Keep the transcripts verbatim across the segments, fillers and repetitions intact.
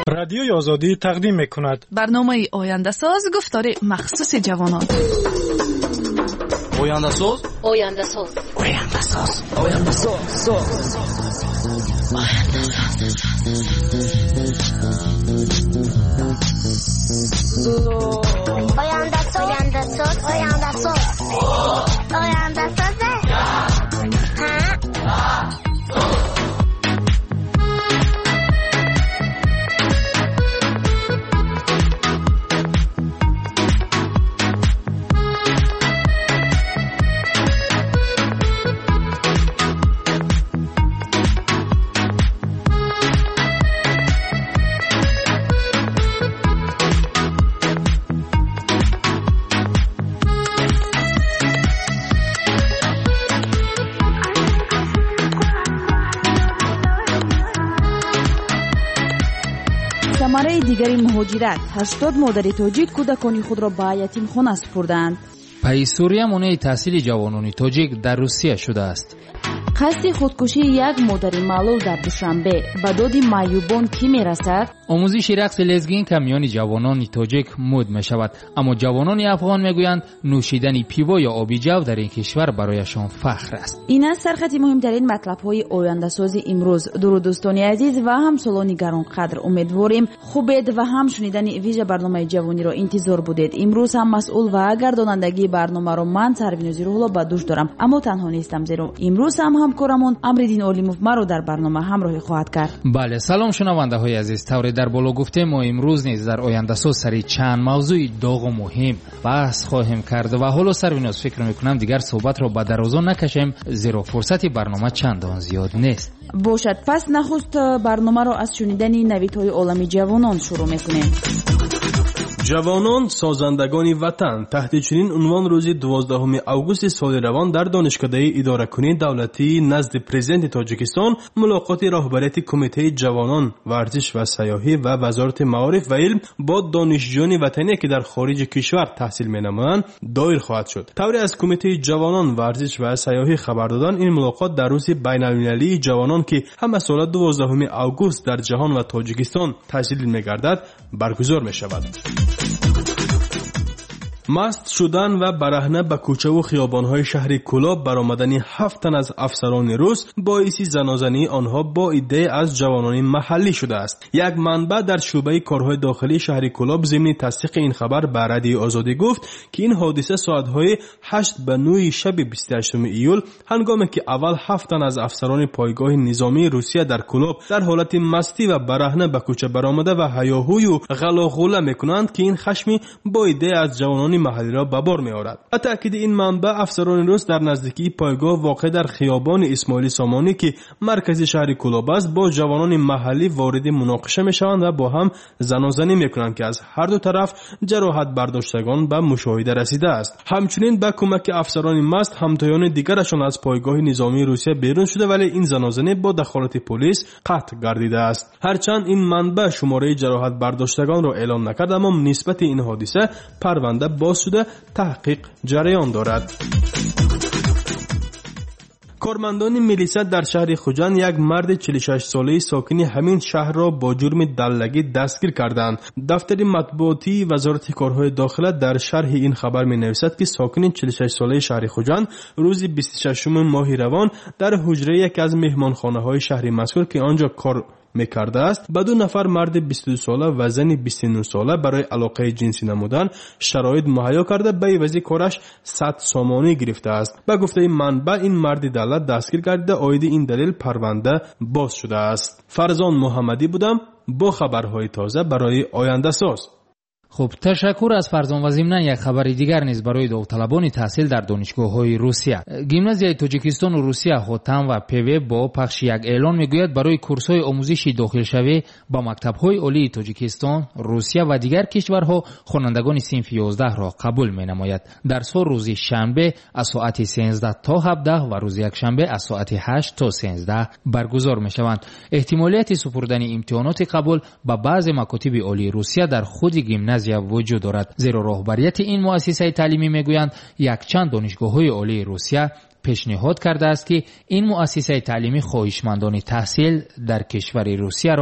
رادیوی آزادی تقدیم می‌کند. برنامه آینده ساز گفتار مخصوص جوانان. آینده ساز آینده ساز آینده ساز آینده ساز آینده ساز آینده ساز آینده ساز آینده ساز ثمره دیگری مهاجرت. هشتاد مادر تاجیک کودکان خود را به یتیمخانه سپردند. پای سوریه مانع تحصیل جوانان تاجیک در روسیه شده است. قصد خودکشی یک مادر معلول در دوشنبه به داد معیوبان کی میرسد؟ آموزش رقص لزگین که میان جوانان تاجیک مد می شود، اما جوانان افغان میگویند نوشیدن پیوا یا آبی جو در این کشور برایشان فخر است. این است سرخط مهمترین مطلب های آینده سازی امروز. درود دوستان عزیز و همسالان گرانقدر، امیدواریم خوبید و هم شنیدن ویژه برنامه جوانی را انتظار بودید. امروز هم مسئول و گردانندگی برنامه را من سروینوزی روحلا به دوش دارم، اما تنها نیستم، زیرا امروز هم همکارمون امردین علیموف مرا در برنامه همراهی خواهد کرد. بله، سلام شنونده های عزیز. طور در بالا گفته ما امروز نیز در آینده ساز سری چند موضوع داغ و مهم بحث خواهیم کرد و حالا سروینوز فکر میکنم دیگر صحبت را به درازا نکشیم، زیرا فرصت برنامه چندان زیاد نیست. باشد، پس نخست برنامه را از شنیدن نویدهای عالمی جوانان شروع میکنیم. جوانان سازندگان وطن تحت چنین عنوان روز دوازدهم اوگوست سال روان در دانشکده اداره‌کنی دولتی نزد پرزیدنت تاجیکستان ملاقات رهبریت کمیته جوانان ورزش و سیاحی و وزارت معارف و علم با دانشجویان وطنی که در خارج کشور تحصیل می‌نمایند دایر خواهد شد. طوری از کمیته جوانان ورزش و سیاحی خبر دادن این ملاقات در روز بین‌المللی جوانان که هم سال دوازدهم اوگوست در جهان و تاجیکستان تحصیل می‌گردد برگزار می‌شود. مست شدن و برهنه به کوچه و خیابان‌های شهر کلاب برآمدن هفت تن از افسران روس باعث زنازنی آنها با ایده از جوانان محلی شده است. یک منبع در شعبه کارهای داخلی شهر کلاب ضمن تصدیق این خبر به رادیو آزادی گفت که این حادثه ساعت‌های هشت به نه شب بیست و هشتم ایول هنگامی که اول هفت تن از افسران پایگاه نظامی روسیه در کلاب در حالت مستی و برهنه به کوچه برآمده و هیاهوی و غلاغوله می‌کنند که این خشمی با ایده از جوانان محلی را به بار می آورد. به تأکید این منبع افسران روس در نزدیکی پایگاه واقع در خیابان اسماعیل سامانی که مرکز شهر کلاب است با جوانان محلی وارد مناقشه می شوند و با هم زنازنی می کنند که از هر دو طرف جراحت برداشتگان به مشاهده رسیده است. همچنین به کمک افسران مست همتایان دیگرشان از پایگاه نظامی روسیه بیرون شده، ولی این زنازنه با دخالت پلیس قطع گردیده است. هرچند این منبع شماره جراحت برداشتگان را اعلام نکرد، اما نسبت این حادثه پرونده باز شده تحقیق جریان دارد. کارمندان میلیسا در شهر خوجند یک مرد چهل و شش ساله ساکن همین شهر را با جرم دلگی دستگیر کردند. دفتر مطبوعاتی وزارت کارهای داخله در شرح این خبر می نویسد که ساکن چهل و شش ساله شهر خوجند روز بیست و ششم ماه روان در حجره یک از مهمانخانه های شهر مذکور که آنجا کار میکرده است به دو نفر مرد بیست و دو ساله و زن بیست و نه ساله برای علاقه جنسی نمودن شرایط مهیا کرده به عوض کارش صد سامانی گرفته است. به گفته منبع این مرد دولت دستگیر گردیده، عاید این دلیل پرونده باز شده است. فرزان محمدی بودم با خبرهای تازه برای آینده ساز. خب، تشکر از فرزان و ضمناً یک خبر دیگر نیز برای داوطلبان تحصیل در دانشگاه‌های روسیه. گیمنازیای تاجیکستان و روسیه خوتم و پیوی با پخش یک اعلان میگوید برای کورس‌های آموزشی داخل شوی با مکتب‌های عالی تاجیکستان، روسیه و دیگر کشورها خوانندگان صنف یازده را قبول می‌نماید. درس‌ها روز شنبه از ساعت سیزده تا هفده و روز یکشنبه از ساعت هشت تا سیزده برگزار می‌شوند. احتمالیت سپردن امتحانات قبول به بعض مکاتب عالی روسیه در خود گیمنازیا وجود دارد، زیرا رهبریت این مؤسسه تعلیمی میگویند یک چند دانشگاه‌های عالی روسیه پیشنهاد کرده است که این مؤسسه تعلیمی خواهشمندان تحصیل در کشور روسیه را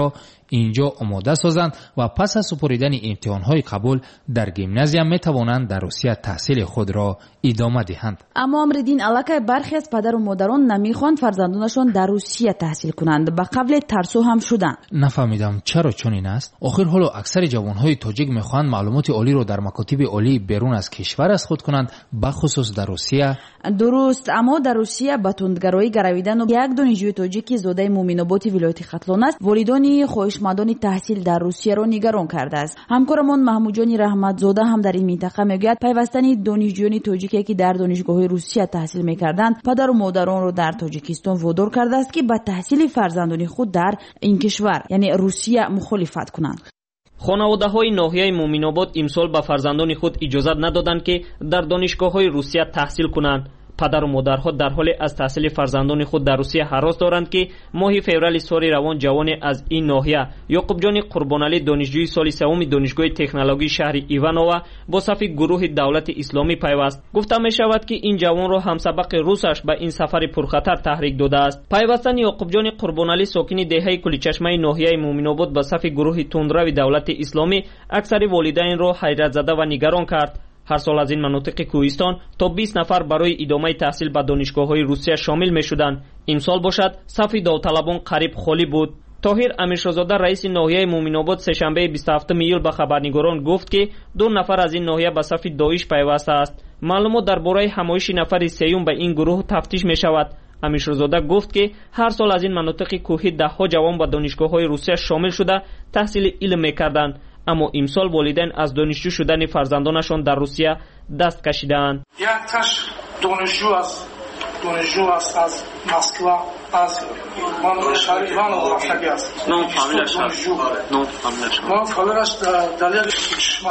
اینجا آماده سازند و پس از سپریدن امتحانهای قبول در گیمنازیوم می توانند در روسیه تحصیل خود را ادامه دهند. اما امردین علاقه برخی از پدر و مادران نمیخواند فرزندانشان در روسیه تحصیل کنند. به قبل ترسو هم شدند. نفهمیدم چرا چنین است. آخر حالا اکثر جوانهای تاجیک میخواهند معلومات عالی را در مکاتب عالی بیرون از کشور از خود کنند، بخصوص در روسیه. درست، اما در روسیه با تندگرایی گرویدن و یک دانشجوی تاجیکی زاده مومین‌آباد ولایت ختلان است، والدان خواهشمندان تحصیل در روسیه را نگران کرده است. همکارمان محمود جان رحمت زاده هم در این منطقه میگوید پیوستن دانشجویان تاجیکی که در دانشگاه‌های روسیه تحصیل می‌کردند پدر و مادران را در تاجیکستان وادار کرده است که به تحصیل فرزندان خود در این کشور یعنی روسیه مخالفت کنند. خانواده‌های ناحیه مومین‌آباد امسال به فرزندان خود اجازه ندادند که در دانشگاه‌های روسیه تحصیل کنند. پدر و مادرها در حال از تحصیل فرزندان خود در روسیه هراس دارند که ماه فوریه سال روان جوان از این ناحیه یعقوب جان قربانعلی دانشجوی سال سوم دانشگاه تکنولوژی شهر ایوانووا با صف گروه دولت اسلامی پیوست. گفته می شود که این جوان را همسبق روسش به این سفر پرخطر تحریک داده است. پیوستن یعقوب جان قربانعلی ساکن دهه کلیچشمه ناحیه مومین‌آباد به صف گروه تندرو دولت اسلامی اکثر والدین را حیرت زده و نگران کرد. هر سال از این مناطق کوهستان تا بیست نفر برای ادامه تحصیل به دانشگاه‌های روسیه شامل می‌شدند. امسال باشد صف داوطلبان قریب خالی بود. طاهر امیرشاهزاده رئیس ناحیه مومین‌آباد سه‌شنبه بیست و هفتم ایول به خبرنگاران گفت که دو نفر از این ناحیه به صف داعش پیوسته است. معلومات درباره همایش نفر سوم به این گروه تفتیش می‌شود. امیرشاهزاده گفت که هر سال از این مناطق کوهی ده‌ها جوان به دانشگاه‌های روسیه شامل شده تحصیل علم می‌کردند. اما امسال والدین از دانشجو شدن فرزندانشان در روسیه دست کشیدند. یک تاش دانشجو از دانشجو است از مسکو از من شهر ایوانووا رفتگی است. نام فامیلش دانشجو نام فامیلش نام فامیلش دلیل چشما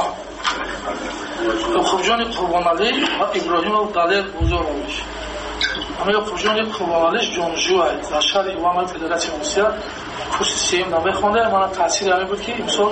خوبجان قربانعلی و ابراهیم دلیل بزرگش. اما خوبجان قربانعلی دانشجو است در شهر ایوانووا فدراسیون روسیه کورس سیم نمیخونده. من تحصیل همین بود که امسال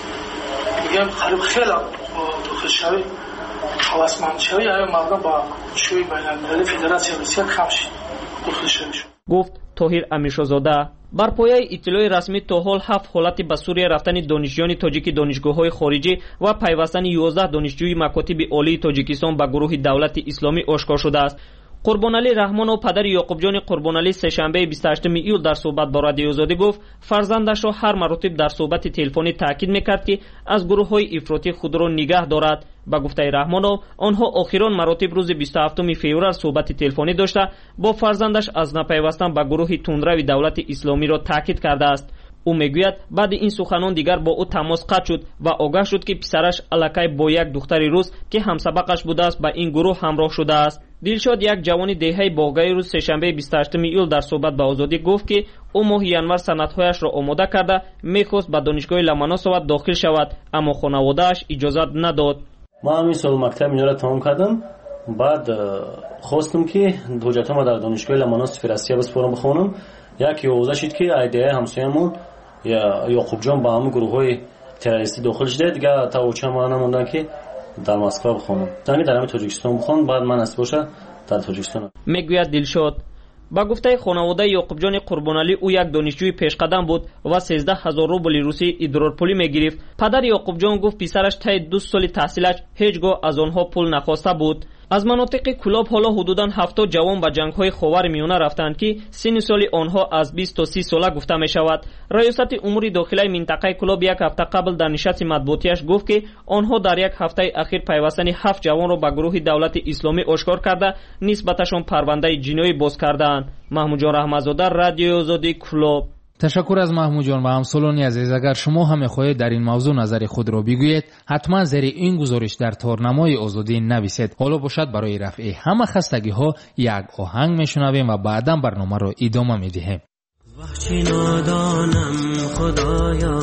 میگم خیلی خیلی داخل شوی حواسمند شوی یا مردم با شوی بین‌المللی فدراسیون روسیه کم شد داخل شوی شد. گفت طاهر امیرشاهزاده. بر پایه اطلاع رسمی تا حال هفت حالت به سوریه رفتن دانشجویان تاجیک دانشگاه‌های خارجی و پیوستن یازده دانشجوی مکاتب عالی تاجیکستان به گروه دولت اسلامی آشکار شده است. قربانعلی رحمان و پدر یعقوب جان قربانعلی سه‌شنبه بیست و هشتم ایول در صحبت با رادیو آزادی گفت فرزندش را هر مرتبه در صحبت تلفنی تاکید میکرد که از گروه‌های افراطی خود را نگاه دارد. با گفته رحمان آنها آخرین مرتبه روز بیست و هفتم فوریه صحبت تلفنی داشته با فرزندش از نپیوستن به گروه تندرو دولت اسلامی را تاکید کرده است. او میگوید بعد این سخنان دیگر با او تماس قطع شد و آگاه شد که پسرش الکی با یک دختر روس که همسبقش بوده است با این گروه همراه شده است. دلشاد یک جوان دهه باغی روز سه‌شنبه بیست و هشتم ایول در صحبت با آزادی گفت که او ماه ینور سندهایش را آماده کرده میخواست به دانشگاه لمناسوت داخل شود اما خانواده‌اش اجازه نداد. ما همین سال مکتب اینجا را تمام کردم. بعد خواستم که حجتم در دانشگاه لمناس فرانسه بسپارم بخونم. یک یوزه شد که ایده همسایه‌مون یا یعقوب جان با هم گروه‌های تروریستی داخل شده دیگه تا اوچه ما نموندن که در مسکو بخونم. زنگ در همین تاجیکستان بخونم بعد من اسب باشه در تاجیکستان. میگوید دلشاد. با گفته خانواده یعقوب جان قربانعلی او یک دانشجوی پیشقدم بود و سیزده هزار روبل روسی ادرارپولی میگرفت. پدر یعقوب جان گفت پسرش طی دو سال تحصیلش هیچگاه از آنها پول نخواسته بود. از مناطق کلاب حالا حدوداً هفتاد جوان به جنگ‌های خاور میانه رفتند که سن سال آنها از بیست تا سی ساله گفته می شود. ریاست امور داخلی منطقه کلاب یک هفته قبل در نشست مطبوعاتیش گفت که آنها در یک هفته اخیر پیوستن هفت جوان را به گروه دولت اسلامی آشکار کرده نسبتشان پرونده جنایی باز کردند. محمود جان رحمت‌زاده، رادیو آزادی کلاب. تشکر از محمود جان و همسالان عزیز. اگر شما هم می‌خواهید در این موضوع نظر خود را بگویید حتما زیر این گزارش در تارنمای آزادی نویسید. حالا باشد برای رفع همه خستگی‌ها یک آهنگ میشنویم و بعداً برنامه را ادامه می‌دهیم. وحشی نادانم خدایا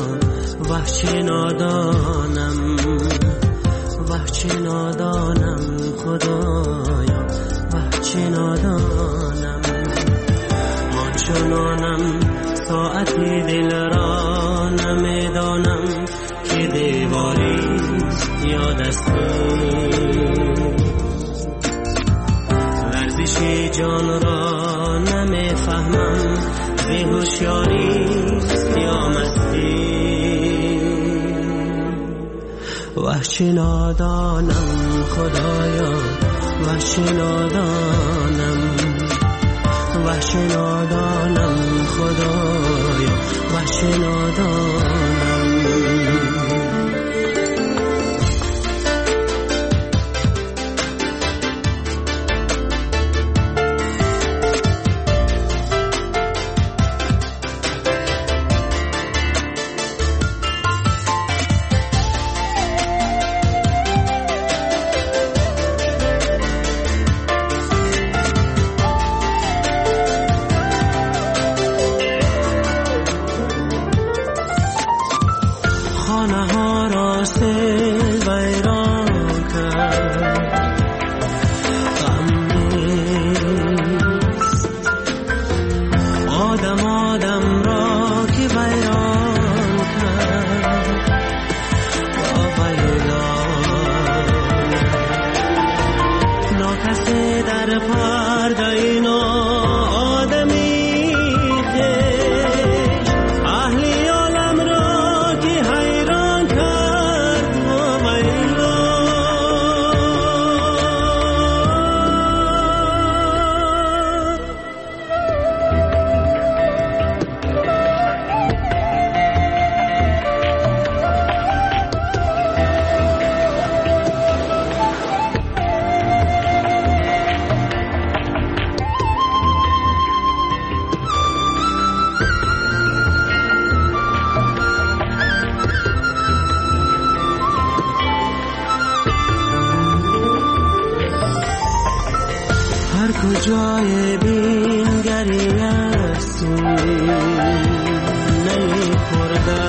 وحشی نادانم وحشی نادانم خدایا وحشی نادانم ما چنانم ساعتی دل را نمیدانم که دیواری یا دستور لرزش جان را نمیفهمم بی هوشیاری یا مستی وحشی نادانم خدایا وحشی نادانم وحشی نادانم خدایا وحشی نادانم کجای بینگری است نمی خورده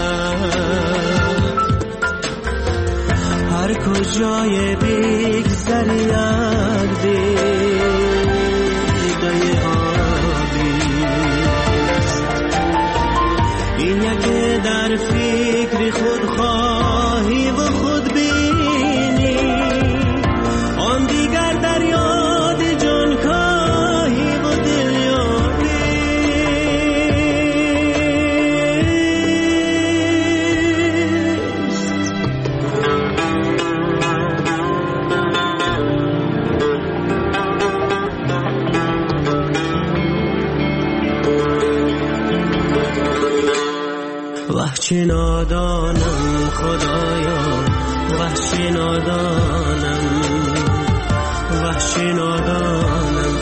هر کجای بگذری یک دیگه آبیست این یکی در فکر خود خواهی و خود بینی آن دیگر در یاد جان کاهی و دل یابی وحشی نادانم خدایا وحشی نادانم وحشی نادانم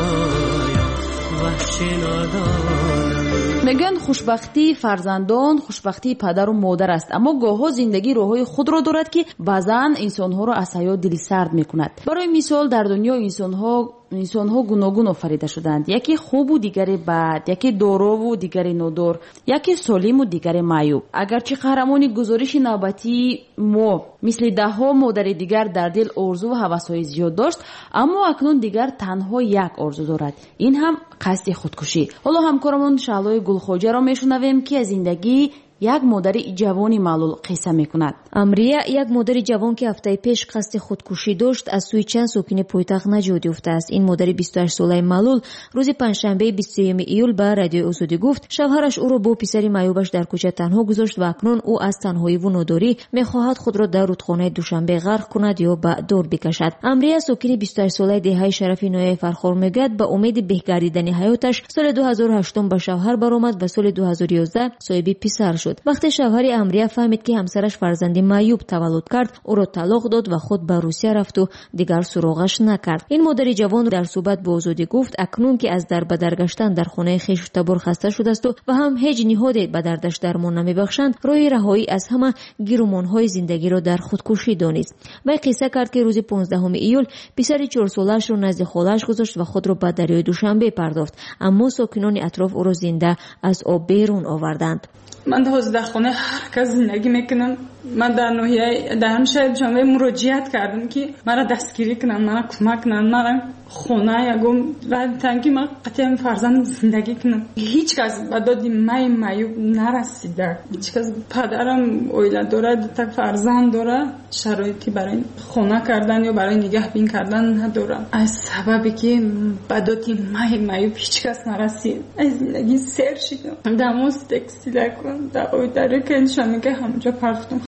خدایا وحشی نادانم. میگن خوشبختی فرزندان خوشبختی پدر و مادر است، اما گاه‌ها زندگی راههای خود را دارد که بعضن انسانها را از حیات دل سرد میکند. برای مثال در دنیا انسانها انسانها گوناگون آفریده شدند، یکی خوب و دیگری بد، یکی دارا و دیگری نادار، یکی سالم و دیگری معیوب. اگرچه قهرمان گزارش نوبتی ما مثل ده ها مادر دیگر در دل آرزو و هوس‌های زیاد داشت، اما اکنون دیگر تنها یک آرزو دارد، این هم قصد خودکشی. حالا همکارمون شعلای گلخواجه را میشنویم که از زندگی یک مادر جوانی معلول قصه میکند. امریه یک مادر جوان که هفته پیش قصد خودکشی داشت از سوی چند ساکن پایتخت نجات یافته است. این مادر بیست و هشت ساله معلول روز پنجشنبه بیست و سوم ایول به رادیو آزادی گفت شوهرش او را با پسری معیوبش در کوچه تنها گذاشت و اکنون او از تنهایی و ناداری میخواهد خود را در رودخانه دوشنبه غرق کند یا به دور بکشد. امریه ساکن بیست و هشت ساله دهه شرفی نویه فرخار میگوید به امید بهگردیدن حیاتش سال دو هزار و هشت به شوهر برآمد و سال دو هزار و یازده صاحب پسر شد. وقتی شوهر امریه فهمید که همسرش فرزندی معیوب تولد کرد، او را طلاق داد و خود به روسیه رفت و دیگر سراغش نکرد. این مادر جوان در صحبت با آزادی گفت اکنون که از در به در گشتن در خانه خویش تبر خسته شده است و هم هیچ نهادی به دردش درمان نمیبخشند، راه رهایی از همه گیرومانهای زندگی را در خودکشی دانست. و قصه کرد که روز پانزدهم ایول پسر چهار سالش را نزد خالش گذاشت و خود را به دریای دوشنبه پرداخت، اما ساکنان اطراف او را زنده از آب بیرون آوردند. من در خانه هر کس زندگی میکنم. من در ناحیه در همشهر جامعه مراجعت کردم که مرا دستگیری کنن، مرا کمک کنن، مرا خونه یگم و تنگی من قطعا فرزند زندگی کنم. هیچ کس به داد من معیوب نرسیده. هیچ کس پدرم اویله داره، دو تا فرزند داره، شرایطی برای خونه کردن یا برای نگهبین کردن نداره. از سببی که به داد من معیوب هیچ کس نرسید. از زندگی سر شدم. دموز تکستیل کن در اوی داره که انشان میگه همونجا پرفتم